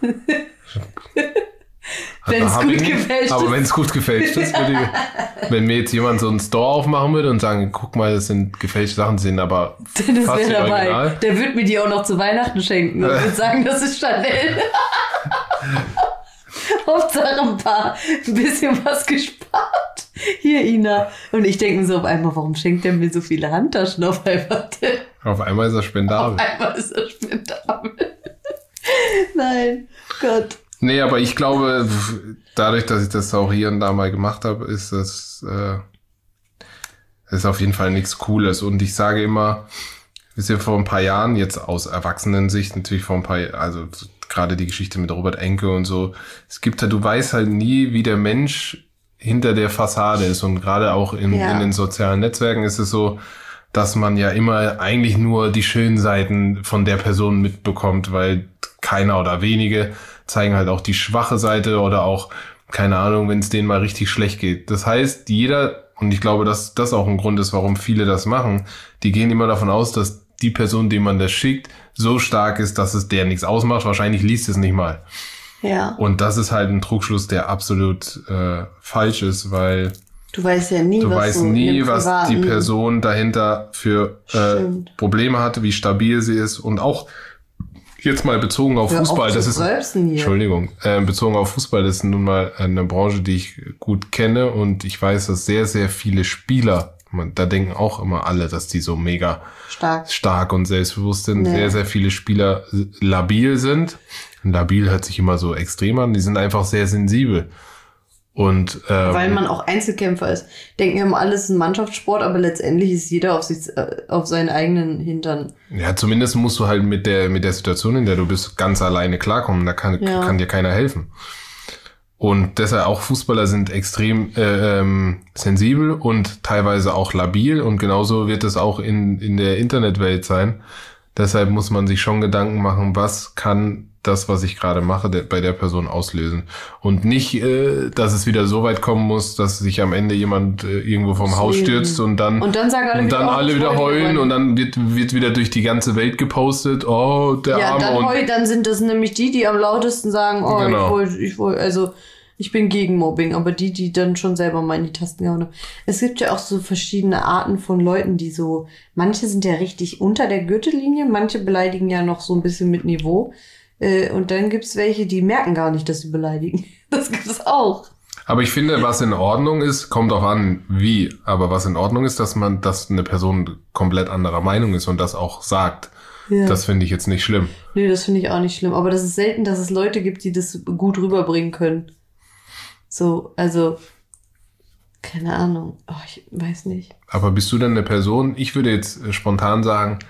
Wenn es gut gefälscht ist. Aber wenn es gut gefälscht ist, wenn mir jetzt jemand so einen Store aufmachen würde und sagen, guck mal, das sind gefälschte Sachen, sind aber das wäre dabei. Original. Der würde mir die auch noch zu Weihnachten schenken und würde sagen, das ist Chanel. Hauptsache ein bisschen was gespart. Hier, Ina. Und ich denke mir so auf einmal, warum schenkt der mir so viele Handtaschen auf einmal? Auf einmal ist er spendabel. Nein, Gott. Nee, aber ich glaube, dadurch, dass ich das auch hier und da mal gemacht habe, ist das ist auf jeden Fall nichts Cooles. Und ich sage immer, wisst ihr, vor ein paar Jahren, jetzt aus Erwachsenensicht natürlich also gerade die Geschichte mit Robert Enke und so, du weißt halt nie, wie der Mensch hinter der Fassade ist. Und gerade auch in den sozialen Netzwerken ist es so, dass man ja immer eigentlich nur die schönen Seiten von der Person mitbekommt, weil keiner oder wenige zeigen halt auch die schwache Seite oder auch, keine Ahnung, wenn es denen mal richtig schlecht geht. Das heißt, und ich glaube, dass das auch ein Grund ist, warum viele das machen, die gehen immer davon aus, dass die Person, dem man das schickt, so stark ist, dass es der nichts ausmacht. Wahrscheinlich liest es nicht mal. Ja. Und das ist halt ein Trugschluss, der absolut falsch ist, weil du weißt ja nie, was die Person dahinter für Probleme hatte, wie stabil sie ist und auch jetzt mal bezogen auf Fußball, das ist bezogen auf Fußball, das ist nun mal eine Branche, die ich gut kenne und ich weiß, dass sehr, sehr viele Spieler, da denken auch immer alle, dass die so mega stark und selbstbewusst sind, sehr, sehr viele Spieler labil sind. Labil hört sich immer so extrem an, die sind einfach sehr sensibel. Und weil man auch Einzelkämpfer ist. Denken immer, alles ist ein Mannschaftssport, aber letztendlich ist jeder auf seinen eigenen Hintern. Ja, zumindest musst du halt mit der Situation, in der du bist, ganz alleine klarkommen. Da kann dir keiner helfen. Und deshalb auch Fußballer sind extrem sensibel und teilweise auch labil. Und genauso wird es auch in der Internetwelt sein. Deshalb muss man sich schon Gedanken machen, was kann das, was ich gerade mache, bei der Person auslösen. Und nicht, dass es wieder so weit kommen muss, dass sich am Ende jemand irgendwo vom Haus stürzt und dann alle wieder heulen und dann wird wieder durch die ganze Welt gepostet, oh, der Arme. Dann sind das nämlich die am lautesten sagen, oh, genau. Ich bin gegen Mobbing, aber die dann schon selber mal in die Tasten gehauen haben. Es gibt ja auch so verschiedene Arten von Leuten, die so, manche sind ja richtig unter der Gürtellinie, manche beleidigen ja noch so ein bisschen mit Niveau. Und dann gibt's welche, die merken gar nicht, dass sie beleidigen. Das gibt's auch. Aber ich finde, was in Ordnung ist, kommt auch an, wie. Aber was in Ordnung ist, dass eine Person komplett anderer Meinung ist und das auch sagt. Ja. Das finde ich jetzt nicht schlimm. Nee, das finde ich auch nicht schlimm. Aber das ist selten, dass es Leute gibt, die das gut rüberbringen können. So, also, keine Ahnung. Oh, ich weiß nicht. Aber bist du denn eine Person, ich würde jetzt spontan sagen,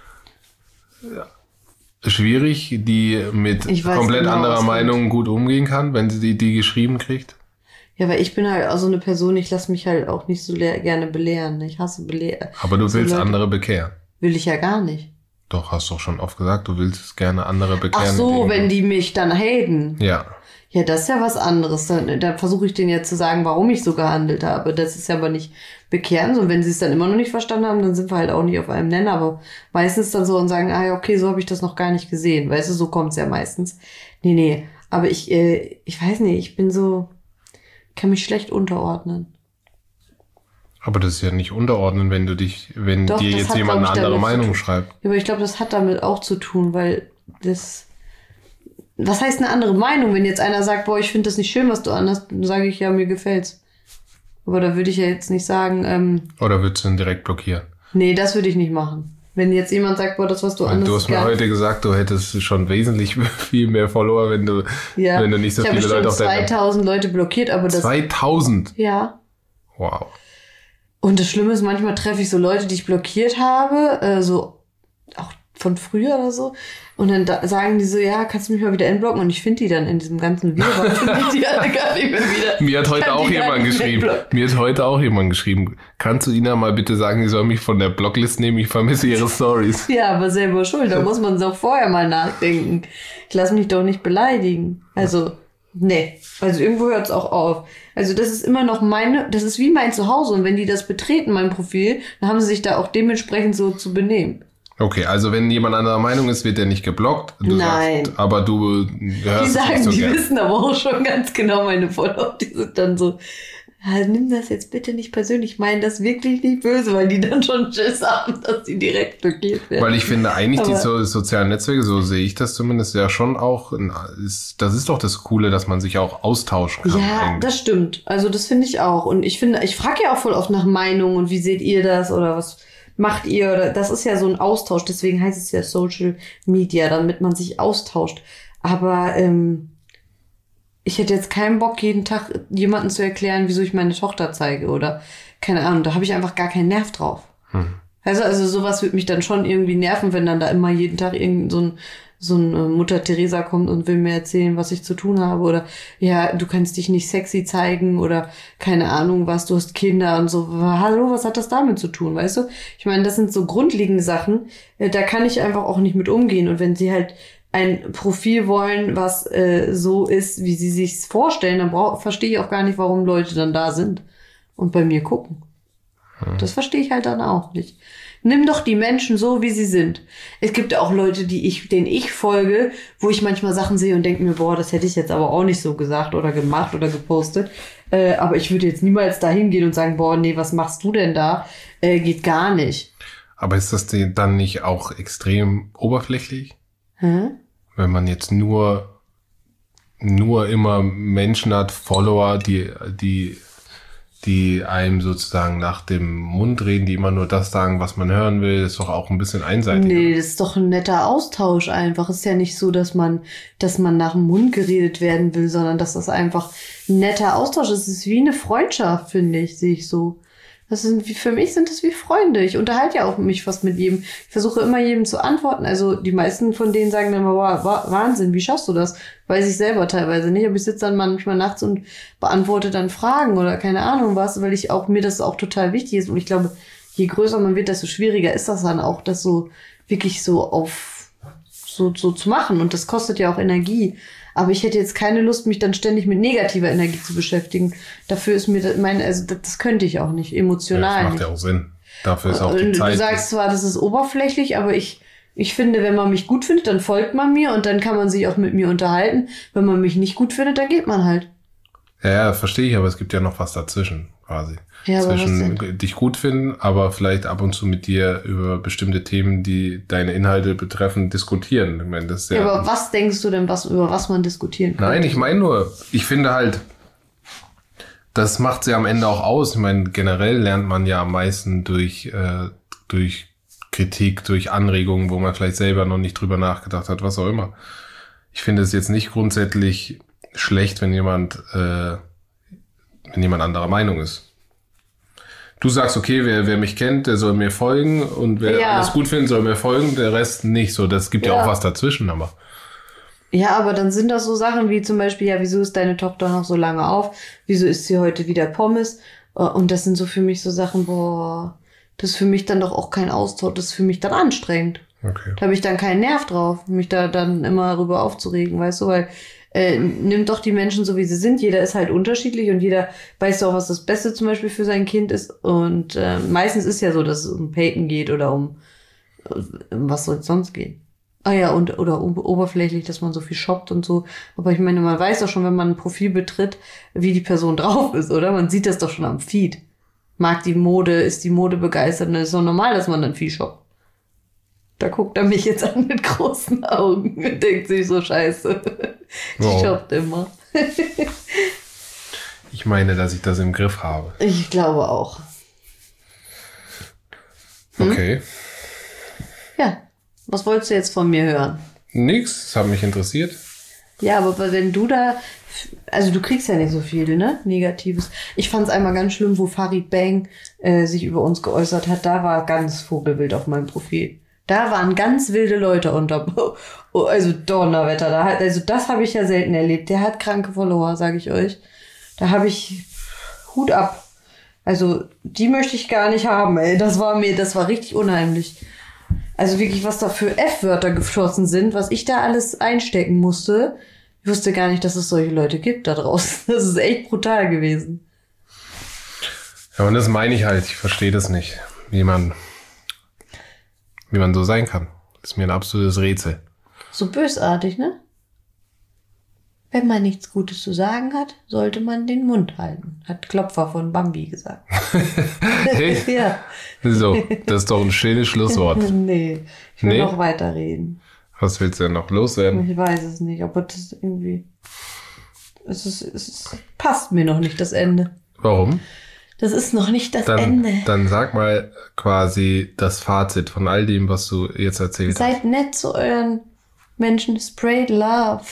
schwierig, die mit komplett anderer Meinung gut umgehen kann, wenn sie die geschrieben kriegt? Ja, weil ich bin halt auch so eine Person, ich lasse mich halt auch nicht so gerne belehren. Ich hasse Belehren. Aber du willst andere bekehren. Will ich ja gar nicht. Doch, hast doch schon oft gesagt, du willst gerne andere bekehren. Ach so, wenn die mich dann haten. Ja. Ja, das ist ja was anderes. Dann versuche ich denen ja zu sagen, warum ich so gehandelt habe. Das ist ja aber nicht bekehren. Und wenn sie es dann immer noch nicht verstanden haben, dann sind wir halt auch nicht auf einem Nenner. Aber meistens dann so und sagen, okay, so habe ich das noch gar nicht gesehen. Weißt du, so kommt's ja meistens. Nee. Aber ich weiß nicht, ich bin so, kann mich schlecht unterordnen. Aber das ist ja nicht unterordnen, wenn dir jetzt jemand eine andere Meinung schreibt. Ja, aber ich glaube, das hat damit auch zu tun, weil das... Was heißt eine andere Meinung? Wenn jetzt einer sagt, boah, ich finde das nicht schön, was du anhast, dann sage ich, ja, mir gefällt's. Aber da würde ich ja jetzt nicht sagen... Oder würdest du ihn direkt blockieren? Nee, das würde ich nicht machen. Wenn jetzt jemand sagt, boah, das, was du anhast... Du hast mir heute gesagt, du hättest schon wesentlich viel mehr Follower, wenn du nicht so viele Leute auf deinem... Ich habe 2000 Leute blockiert, aber das... 2000? Ja. Wow. Und das Schlimme ist, manchmal treffe ich so Leute, die ich blockiert habe, so auch von früher oder so. Und dann sagen die so, ja, kannst du mich mal wieder entblocken? Und ich finde die dann in diesem ganzen Wirrwarr, finde ich die alle gar nicht mehr wieder. Mir hat heute auch jemand geschrieben, kannst du Ina mal bitte sagen, sie soll mich von der Blocklist nehmen, ich vermisse ihre Stories. Ja, aber selber schuld, da muss man doch vorher mal nachdenken. Ich lasse mich doch nicht beleidigen. Also, nee. Also irgendwo hört es auch auf. Also das ist immer noch das ist wie mein Zuhause. Und wenn die das betreten, mein Profil, dann haben sie sich da auch dementsprechend so zu benehmen. Okay, also wenn jemand anderer Meinung ist, wird der nicht geblockt. Nein. Aber du hörst die sagen, nicht so die gern. Wissen aber auch schon ganz genau meine Follower. Die sind dann so, nimm das jetzt bitte nicht persönlich, meinen das wirklich nicht böse, weil die dann schon Schiss haben, dass die direkt blockiert werden. Weil ich finde eigentlich die sozialen Netzwerke, so sehe ich das zumindest ja schon auch, das ist doch das Coole, dass man sich auch austauschen kann. Ja, eigentlich. Das stimmt. Also das finde ich auch. Und ich frage ja auch voll oft nach Meinung und wie seht ihr das oder was macht ihr? Oder das ist ja so ein Austausch, deswegen heißt es ja Social Media, damit man sich austauscht. Aber ich hätte jetzt keinen Bock, jeden Tag jemanden zu erklären, wieso ich meine Tochter zeige oder keine Ahnung, da habe ich einfach gar keinen Nerv drauf. Also sowas würde mich dann schon irgendwie nerven, wenn dann da immer jeden Tag irgend so ein Mutter Teresa kommt und will mir erzählen, was ich zu tun habe oder ja, du kannst dich nicht sexy zeigen oder keine Ahnung was, du hast Kinder und so. Hallo, was hat das damit zu tun, weißt du? Ich meine, das sind so grundlegende Sachen, da kann ich einfach auch nicht mit umgehen und wenn sie halt ein Profil wollen, was so ist, wie sie sich's vorstellen, dann verstehe ich auch gar nicht, warum Leute dann da sind und bei mir gucken. Das verstehe ich halt dann auch nicht. Nimm doch die Menschen so, wie sie sind. Es gibt auch Leute, denen ich folge, wo ich manchmal Sachen sehe und denke mir, boah, das hätte ich jetzt aber auch nicht so gesagt oder gemacht oder gepostet. Aber ich würde jetzt niemals da hingehen und sagen, boah, nee, was machst du denn da? Geht gar nicht. Aber ist das dann nicht auch extrem oberflächlich? Wenn man jetzt nur immer Menschen hat, Follower, die einem sozusagen nach dem Mund reden, die immer nur das sagen, was man hören will, ist doch auch ein bisschen einseitig. Nee, das ist doch ein netter Austausch einfach. Es ist ja nicht so, dass man nach dem Mund geredet werden will, sondern dass das einfach ein netter Austausch ist. Es ist wie eine Freundschaft, finde ich, sehe ich so. Für mich sind das wie Freunde. Ich unterhalte ja auch mich fast mit jedem. Ich versuche immer jedem zu antworten. Also die meisten von denen sagen dann immer, wow, Wahnsinn, wie schaffst du das? Weiß ich selber teilweise nicht. Aber ich sitze dann manchmal nachts und beantworte dann Fragen oder keine Ahnung was, weil mir das auch total wichtig ist. Und ich glaube, je größer man wird, desto schwieriger ist das dann auch, das so wirklich so so zu machen. Und das kostet ja auch Energie. Aber ich hätte jetzt keine Lust, mich dann ständig mit negativer Energie zu beschäftigen. Dafür ist mir das könnte ich auch nicht, emotional. Ja, das macht ja auch Sinn. Dafür ist auch die Zeit. Du sagst zwar, das ist oberflächlich, aber ich finde, wenn man mich gut findet, dann folgt man mir und dann kann man sich auch mit mir unterhalten. Wenn man mich nicht gut findet, dann geht man halt. Ja, verstehe ich, aber es gibt ja noch was dazwischen, quasi. Ja, zwischen dich gut finden, aber vielleicht ab und zu mit dir über bestimmte Themen, die deine Inhalte betreffen, diskutieren. Ich meine, das ist ja, aber was denkst du denn, über was man diskutieren kann? Nein, ich meine nur, ich finde halt, das macht sie am Ende auch aus. Ich meine, generell lernt man ja am meisten durch Kritik, durch Anregungen, wo man vielleicht selber noch nicht drüber nachgedacht hat, was auch immer. Ich finde es jetzt nicht grundsätzlich schlecht, wenn jemand anderer Meinung ist. Du sagst, okay, wer mich kennt, der soll mir folgen und wer alles gut findet, soll mir folgen, der Rest nicht so. Das gibt ja auch was dazwischen, aber. Ja, aber dann sind das so Sachen wie zum Beispiel, ja, wieso ist deine Tochter noch so lange auf? Wieso isst sie heute wieder Pommes? Und das sind so für mich so Sachen, boah, das ist für mich dann doch auch kein Austausch, das ist für mich dann anstrengend. Okay. Da habe ich dann keinen Nerv drauf, mich da dann immer darüber aufzuregen, weißt du, weil nimmt doch die Menschen so, wie sie sind. Jeder ist halt unterschiedlich und jeder weiß auch, was das Beste zum Beispiel für sein Kind ist. Und meistens ist ja so, dass es um Paten geht oder um was soll es sonst gehen. Ah ja, oder oberflächlich, dass man so viel shoppt und so. Aber ich meine, man weiß doch schon, wenn man ein Profil betritt, wie die Person drauf ist, oder? Man sieht das doch schon am Feed. Mag die Mode, ist die Mode begeistert, dann ist es doch normal, dass man dann viel shoppt. Da guckt er mich jetzt an mit großen Augen und denkt sich so, scheiße. Die shoppt immer. Ich meine, dass ich das im Griff habe. Ich glaube auch. Okay. Ja. Was wolltest du jetzt von mir hören? Nix, das hat mich interessiert. Ja, aber wenn du also du kriegst ja nicht so viel, ne? Negatives. Ich fand es einmal ganz schlimm, wo Farid Bang sich über uns geäußert hat. Da war ganz Vogelwild auf meinem Profil. Da waren ganz wilde Leute also Donnerwetter. Also das habe ich ja selten erlebt. Der hat kranke Follower, sage ich euch. Da habe ich Hut ab. Also die möchte ich gar nicht haben, ey. Das war richtig unheimlich. Also wirklich, was da für F-Wörter geflossen sind, was ich da alles einstecken musste. Ich wusste gar nicht, dass es solche Leute gibt da draußen. Das ist echt brutal gewesen. Ja, und das meine ich halt. Ich verstehe das nicht, wie man so sein kann. Das ist mir ein absolutes Rätsel. So bösartig, ne? Wenn man nichts Gutes zu sagen hat, sollte man den Mund halten, hat Klopfer von Bambi gesagt. Hey? Ja. So, das ist doch ein schönes Schlusswort. Nee, ich will noch weiterreden. Was willst du denn noch loswerden? Ich weiß es nicht, aber das irgendwie... Es passt mir noch nicht, das Ende. Warum? Das ist noch nicht das Ende. Dann sag mal quasi das Fazit von all dem, was du jetzt erzählt hast. Seid nett zu euren Menschen. Spread love.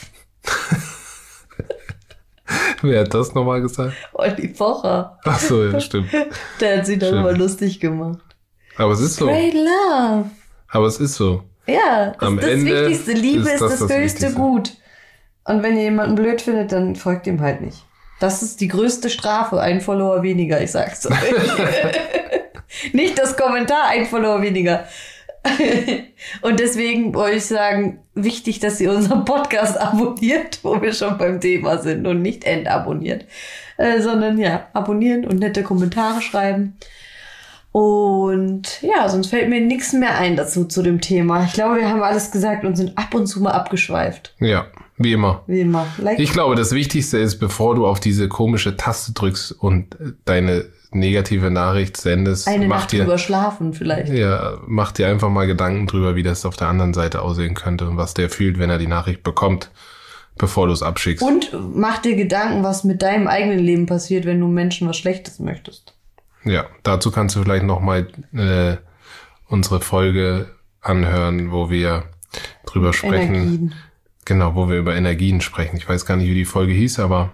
Wer hat das nochmal gesagt? Olli Pocher. Ach so, ja, stimmt. Der hat sich doch mal lustig gemacht. Aber es ist so. Spread love. Aber es ist so. Ja, das ist das Wichtigste. Liebe ist das höchste Gut. Und wenn ihr jemanden blöd findet, dann folgt ihm halt nicht. Das ist die größte Strafe, ein Follower weniger, ich sag's euch. Nicht das Kommentar, ein Follower weniger. Und deswegen wollte ich sagen, wichtig, dass ihr unseren Podcast abonniert, wo wir schon beim Thema sind und nicht entabonniert, sondern ja, abonnieren und nette Kommentare schreiben. Und ja, sonst fällt mir nichts mehr ein dazu zu dem Thema. Ich glaube, wir haben alles gesagt und sind ab und zu mal abgeschweift. Ja, wie immer. Wie immer. Ich glaube, das Wichtigste ist, bevor du auf diese komische Taste drückst und deine negative Nachricht sendest, eine Nacht drüber schlafen vielleicht. Ja, mach dir einfach mal Gedanken drüber, wie das auf der anderen Seite aussehen könnte und was der fühlt, wenn er die Nachricht bekommt, bevor du es abschickst. Und mach dir Gedanken, was mit deinem eigenen Leben passiert, wenn du Menschen was Schlechtes möchtest. Ja, dazu kannst du vielleicht nochmal unsere Folge anhören, wo wir drüber sprechen. Energien. Genau, wo wir über Energien sprechen. Ich weiß gar nicht, wie die Folge hieß, aber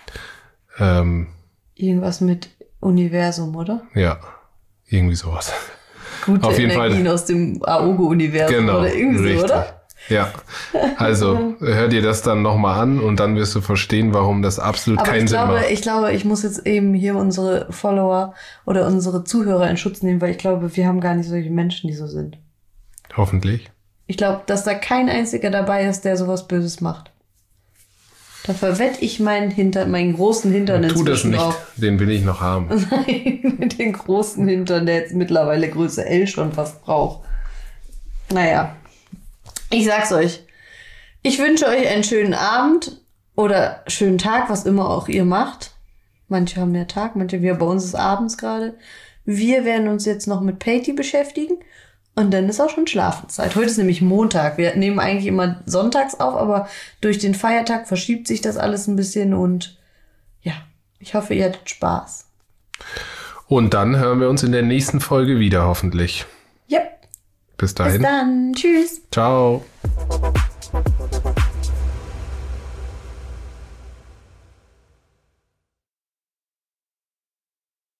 irgendwas mit Universum, oder? Ja, irgendwie sowas. Gute auf jeden Energien Fall aus dem Aogo-Universum, genau, oder irgendwie richtig. So, oder? Ja, also hör dir das dann nochmal an und dann wirst du verstehen, warum das absolut keinen Sinn macht. Ich glaube, ich muss jetzt eben hier unsere Follower oder unsere Zuhörer in Schutz nehmen, weil ich glaube, wir haben gar nicht solche Menschen, die so sind. Hoffentlich. Ich glaube, dass da kein einziger dabei ist, der sowas Böses macht. Da verwette ich meinen großen Hintern inzwischen. Tu das nicht, auf. Den will ich noch haben. Nein, mit den großen Hintern, der jetzt mittlerweile Größe L schon fast braucht. Naja. Ich sag's euch. Ich wünsche euch einen schönen Abend oder schönen Tag, was immer auch ihr macht. Manche haben ja Tag, manche bei uns ist abends gerade. Wir werden uns jetzt noch mit Patty beschäftigen und dann ist auch schon Schlafenszeit. Heute ist nämlich Montag. Wir nehmen eigentlich immer sonntags auf, aber durch den Feiertag verschiebt sich das alles ein bisschen und ja, ich hoffe, ihr hattet Spaß. Und dann hören wir uns in der nächsten Folge wieder, hoffentlich. Yep. Bis dahin. Bis dann. Tschüss. Ciao.